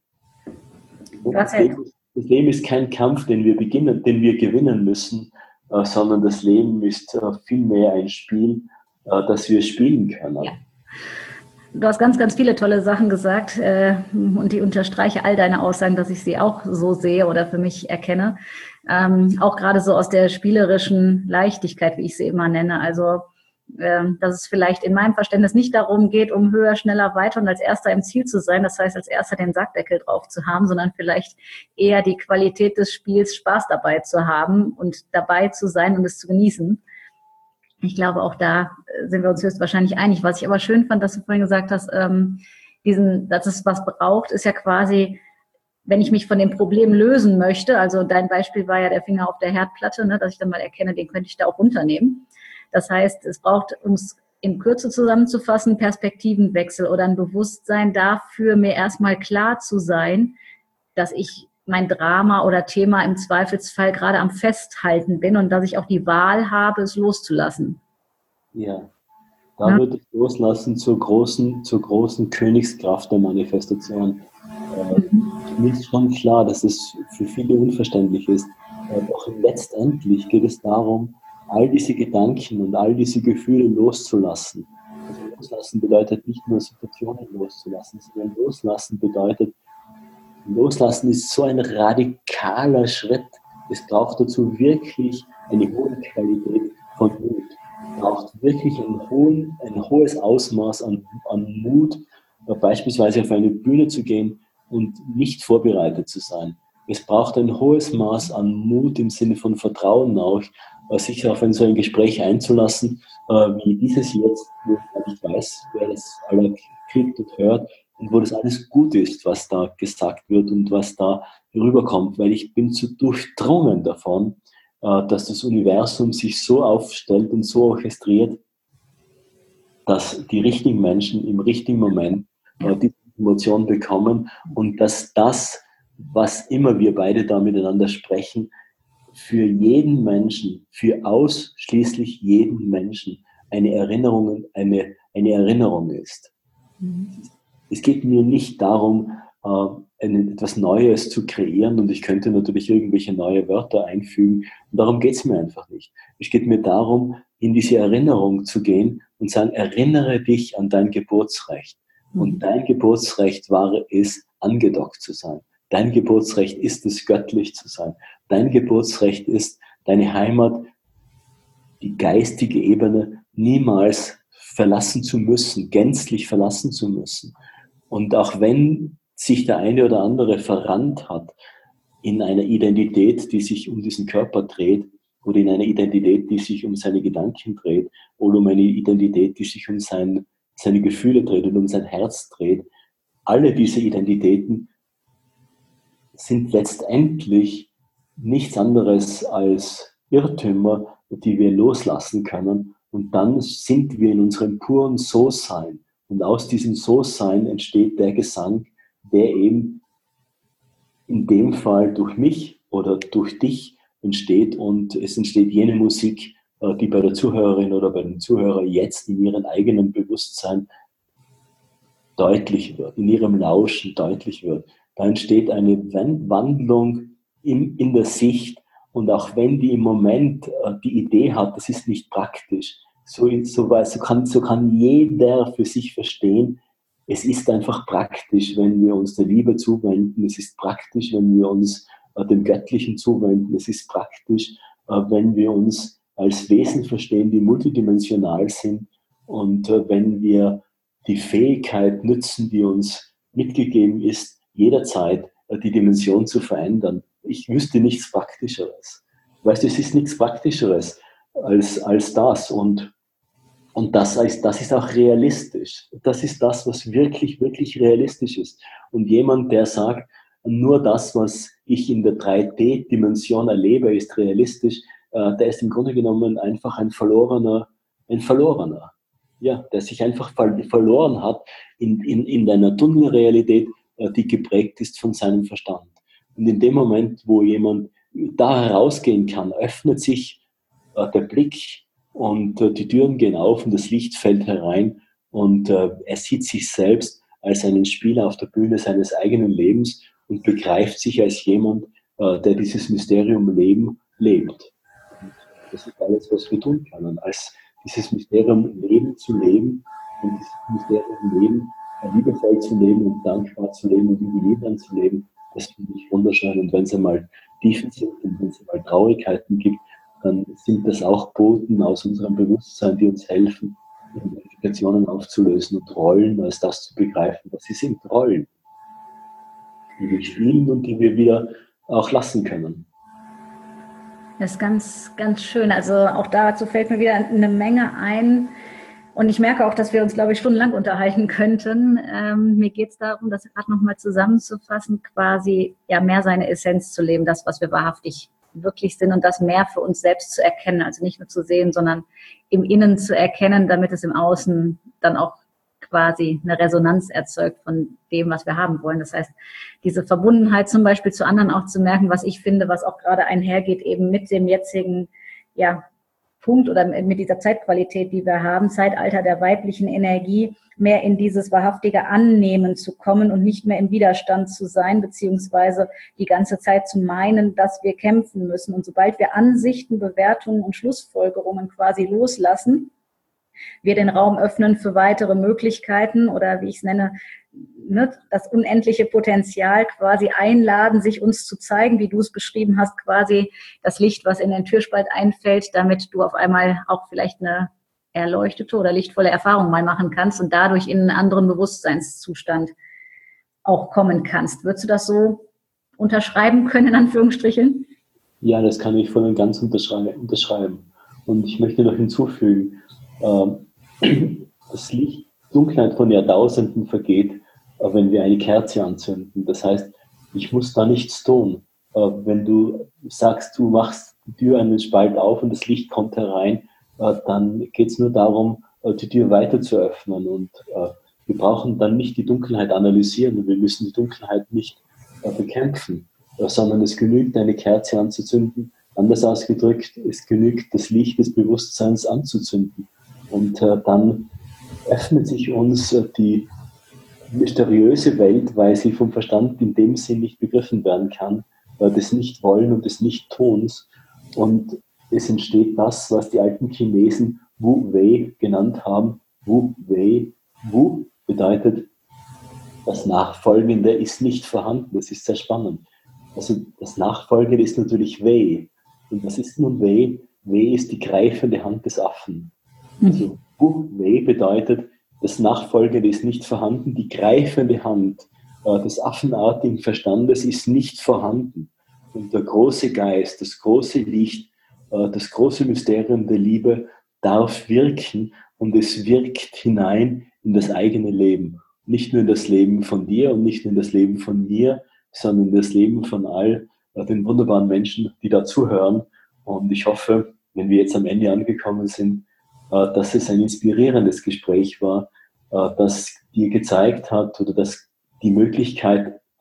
S2: Das Leben, das Leben ist kein Kampf, den wir beginnen, den wir gewinnen müssen, äh, sondern das Leben ist äh, vielmehr ein Spiel, äh, das wir spielen können.
S1: Ja. Du hast ganz, ganz viele tolle Sachen gesagt äh, und ich unterstreiche all deine Aussagen, dass ich sie auch so sehe oder für mich erkenne. Ähm, auch gerade so aus der spielerischen Leichtigkeit, wie ich sie immer nenne. Also, ähm, dass es vielleicht in meinem Verständnis nicht darum geht, um höher, schneller, weiter und als Erster im Ziel zu sein. Das heißt, als Erster den Sackdeckel drauf zu haben, sondern vielleicht eher die Qualität des Spiels, Spaß dabei zu haben und dabei zu sein und es zu genießen. Ich glaube, auch da sind wir uns höchstwahrscheinlich einig. Was ich aber schön fand, dass du vorhin gesagt hast, ähm, diesen, dass es was braucht, ist ja quasi, wenn ich mich von dem Problem lösen möchte, also dein Beispiel war ja der Finger auf der Herdplatte, ne, dass ich dann mal erkenne, den könnte ich da auch runternehmen. Das heißt, es braucht, um es in Kürze zusammenzufassen, Perspektivenwechsel oder ein Bewusstsein dafür, mir erstmal klar zu sein, dass ich mein Drama oder Thema im Zweifelsfall gerade am Festhalten bin und dass ich auch die Wahl habe, es loszulassen.
S2: Ja, da ja. wird es loslassen zur großen, zur großen Königskraft der Manifestation. Äh, mir ist schon klar, dass es für viele unverständlich ist. Äh, doch letztendlich geht es darum, all diese Gedanken und all diese Gefühle loszulassen. Also loslassen bedeutet nicht nur Situationen loszulassen, sondern loslassen bedeutet, Loslassen ist so ein radikaler Schritt. Es braucht dazu wirklich eine hohe Qualität von Mut. Es braucht wirklich ein, hohen, ein hohes Ausmaß an, an Mut, beispielsweise auf eine Bühne zu gehen und nicht vorbereitet zu sein. Es braucht ein hohes Maß an Mut im Sinne von Vertrauen auch, sich auf ein so ein Gespräch einzulassen, wie dieses jetzt, wo ich nicht weiß, wer das alle kriegt und hört. Und wo das alles gut ist, was da gesagt wird und was da rüberkommt, weil ich bin so durchdrungen davon, dass das Universum sich so aufstellt und so orchestriert, dass die richtigen Menschen im richtigen Moment diese Information bekommen und dass das, was immer wir beide da miteinander sprechen, für jeden Menschen, für ausschließlich jeden Menschen eine Erinnerung, eine, eine Erinnerung ist. Mhm. Es geht mir nicht darum, etwas Neues zu kreieren und ich könnte natürlich irgendwelche neue Wörter einfügen. Und darum geht es mir einfach nicht. Es geht mir darum, in diese Erinnerung zu gehen und sagen, erinnere dich an dein Geburtsrecht. Und dein Geburtsrecht war es, angedockt zu sein. Dein Geburtsrecht ist es, göttlich zu sein. Dein Geburtsrecht ist, deine Heimat, die geistige Ebene niemals verlassen zu müssen, gänzlich verlassen zu müssen. Und auch wenn sich der eine oder andere verrannt hat in einer Identität, die sich um diesen Körper dreht, oder in einer Identität, die sich um seine Gedanken dreht, oder um eine Identität, die sich um sein, seine Gefühle dreht und um sein Herz dreht, alle diese Identitäten sind letztendlich nichts anderes als Irrtümer, die wir loslassen können. Und dann sind wir in unserem puren So-Sein. Und aus diesem So-Sein entsteht der Gesang, der eben in dem Fall durch mich oder durch dich entsteht und es entsteht jene Musik, die bei der Zuhörerin oder bei dem Zuhörer jetzt in ihrem eigenen Bewusstsein deutlich wird, in ihrem Lauschen deutlich wird. Da entsteht eine Wandlung in, in der Sicht und auch wenn die im Moment äh, die Idee hat, das ist nicht praktisch, so, so, so, kann, so kann jeder für sich verstehen, es ist einfach praktisch, wenn wir uns der Liebe zuwenden, es ist praktisch, wenn wir uns äh, dem Göttlichen zuwenden, es ist praktisch, äh, wenn wir uns als Wesen verstehen, die multidimensional sind und äh, wenn wir die Fähigkeit nützen, die uns mitgegeben ist, jederzeit äh, die Dimension zu verändern. Ich wüsste nichts Praktischeres. Weißt du, es ist nichts Praktischeres als, als das und Und das ist, das ist auch realistisch. Das ist das, was wirklich, wirklich realistisch ist. Und jemand, der sagt, nur das, was ich in der drei D-Dimension erlebe, ist realistisch, äh, der ist im Grunde genommen einfach ein Verlorener, ein Verlorener. Ja, der sich einfach ver- verloren hat in, in, in einer Tunnelrealität, äh, die geprägt ist von seinem Verstand. Und in dem Moment, wo jemand da herausgehen kann, öffnet sich äh, der Blick, und äh, die Türen gehen auf und das Licht fällt herein und äh, er sieht sich selbst als einen Spieler auf der Bühne seines eigenen Lebens und begreift sich als jemand, äh, der dieses Mysterium Leben lebt. Und das ist alles, was wir tun können, als dieses Mysterium Leben zu leben und dieses Mysterium Leben äh, liebevoll zu leben und dankbar zu leben und individuell zu leben. Das finde ich wunderschön. Und wenn es einmal Tiefen sind und wenn es einmal Traurigkeiten gibt, dann sind das auch Boten aus unserem Bewusstsein, die uns helfen, Identifikationen aufzulösen und Rollen als das zu begreifen, was sie sind, Rollen, die wir spielen und die wir wieder auch lassen können.
S1: Das ist ganz, ganz schön. Also auch dazu fällt mir wieder eine Menge ein. Und ich merke auch, dass wir uns, glaube ich, stundenlang unterhalten könnten. Ähm, mir geht es darum, das gerade nochmal zusammenzufassen, quasi ja mehr seine Essenz zu leben, das, was wir wahrhaftig wirklich sind und das mehr für uns selbst zu erkennen, also nicht nur zu sehen, sondern im Innen zu erkennen, damit es im Außen dann auch quasi eine Resonanz erzeugt von dem, was wir haben wollen. Das heißt, diese Verbundenheit zum Beispiel zu anderen auch zu merken, was ich finde, was auch gerade einhergeht eben mit dem jetzigen, ja, Punkt oder mit dieser Zeitqualität, die wir haben, Zeitalter der weiblichen Energie, mehr in dieses wahrhaftige Annehmen zu kommen und nicht mehr im Widerstand zu sein, beziehungsweise die ganze Zeit zu meinen, dass wir kämpfen müssen. Und sobald wir Ansichten, Bewertungen und Schlussfolgerungen quasi loslassen, wir den Raum öffnen für weitere Möglichkeiten oder wie ich es nenne, ne, das unendliche Potenzial quasi einladen, sich uns zu zeigen, wie du es beschrieben hast, quasi das Licht, was in den Türspalt einfällt, damit du auf einmal auch vielleicht eine erleuchtete oder lichtvolle Erfahrung mal machen kannst und dadurch in einen anderen Bewusstseinszustand auch kommen kannst. Würdest du das so unterschreiben können, in Anführungsstrichen?
S2: Ja, das kann ich voll und ganz unterschreiben. Und ich möchte noch hinzufügen, das Licht, Dunkelheit von Jahrtausenden vergeht, wenn wir eine Kerze anzünden. Das heißt, ich muss da nichts tun. Wenn du sagst, du machst die Tür einen Spalt auf und das Licht kommt herein, dann geht es nur darum, die Tür weiter zu öffnen. Und wir brauchen dann nicht die Dunkelheit analysieren und wir müssen die Dunkelheit nicht bekämpfen, sondern es genügt, eine Kerze anzuzünden. Anders ausgedrückt, es genügt, das Licht des Bewusstseins anzuzünden. Und äh, dann öffnet sich uns äh, die mysteriöse Welt, weil sie vom Verstand in dem Sinn nicht begriffen werden kann, äh, des Nicht-Wollen und des Nicht-Tuns. Und es entsteht das, was die alten Chinesen Wu Wei genannt haben. Wu Wei. Wu bedeutet, das Nachfolgende ist nicht vorhanden. Das ist sehr spannend. Also das Nachfolgende ist natürlich Wei. Und was ist nun Wei? Wei ist die greifende Hand des Affen. Also Wu Wei bedeutet, das Nachfolgende ist nicht vorhanden, die greifende Hand äh, des affenartigen Verstandes ist nicht vorhanden. Und der große Geist, das große Licht, äh, das große Mysterium der Liebe darf wirken und es wirkt hinein in das eigene Leben. Nicht nur in das Leben von dir und nicht nur in das Leben von mir, sondern in das Leben von all äh, den wunderbaren Menschen, die da zuhören. Und ich hoffe, wenn wir jetzt am Ende angekommen sind, dass es ein inspirierendes Gespräch war, das dir gezeigt hat oder das die Möglichkeit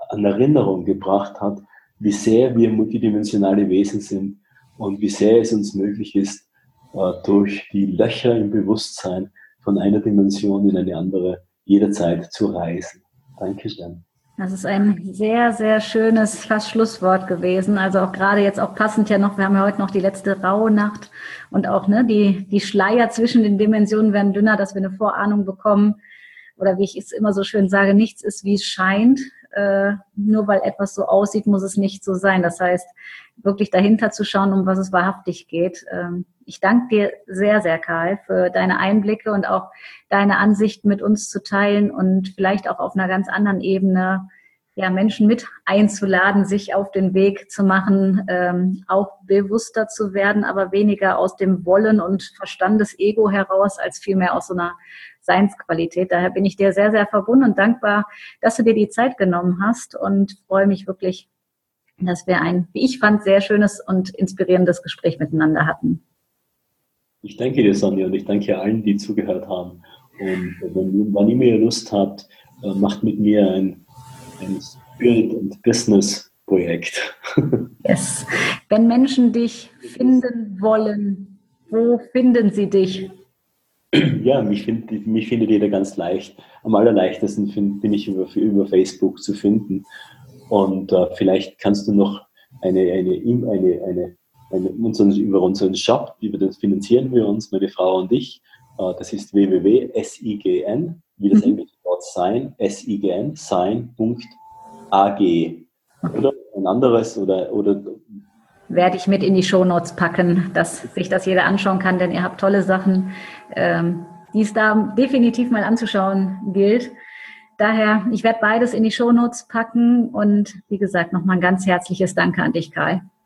S2: an Erinnerung gebracht hat, wie sehr wir multidimensionale Wesen sind und wie sehr es uns möglich ist, durch die Löcher im Bewusstsein von einer Dimension in eine andere jederzeit zu reisen. Dankeschön.
S1: Das ist ein sehr, sehr schönes fast Schlusswort gewesen. Also auch gerade jetzt auch passend ja noch, wir haben ja heute noch die letzte Rauhnacht und auch ne, die, die Schleier zwischen den Dimensionen werden dünner, dass wir eine Vorahnung bekommen. Oder wie ich es immer so schön sage, nichts ist, wie es scheint. Äh, nur weil etwas so aussieht, muss es nicht so sein. Das heißt, wirklich dahinter zu schauen, um was es wahrhaftig geht. Ähm, ich danke dir sehr, sehr, Karl, für deine Einblicke und auch deine Ansichten mit uns zu teilen und vielleicht auch auf einer ganz anderen Ebene ja, Menschen mit einzuladen, sich auf den Weg zu machen, ähm, auch bewusster zu werden, aber weniger aus dem Wollen und Verstandes-Ego heraus, als vielmehr aus so einer Seinsqualität. Daher bin ich dir sehr, sehr verbunden und dankbar, dass du dir die Zeit genommen hast und freue mich wirklich, dass wir ein, wie ich fand, sehr schönes und inspirierendes Gespräch miteinander hatten.
S2: Ich danke dir, Sonja, und ich danke allen, die zugehört haben. Und wenn, wenn ihr mir Lust habt, macht mit mir ein, ein Spirit- und Business-Projekt.
S1: Yes. Wenn Menschen dich finden wollen, wo finden sie dich?
S2: Ja, mich, find, mich findet jeder ganz leicht. Am allerleichtesten find, bin ich über, über Facebook zu finden. Und äh, vielleicht kannst du noch eine, eine, eine, eine, eine unseren, über unseren Shop, über den finanzieren wir uns, meine Frau und ich. Äh, das ist w w w punkt sign, wie das englische Wort sein, sign, sign punkt a g. Oder ein anderes oder, oder
S1: werde ich mit in die Shownotes packen, dass sich das jeder anschauen kann, denn ihr habt tolle Sachen, ähm, die es da definitiv mal anzuschauen gilt. Daher, ich werde beides in die Shownotes packen und wie gesagt, nochmal ein ganz herzliches Danke an dich, Karl.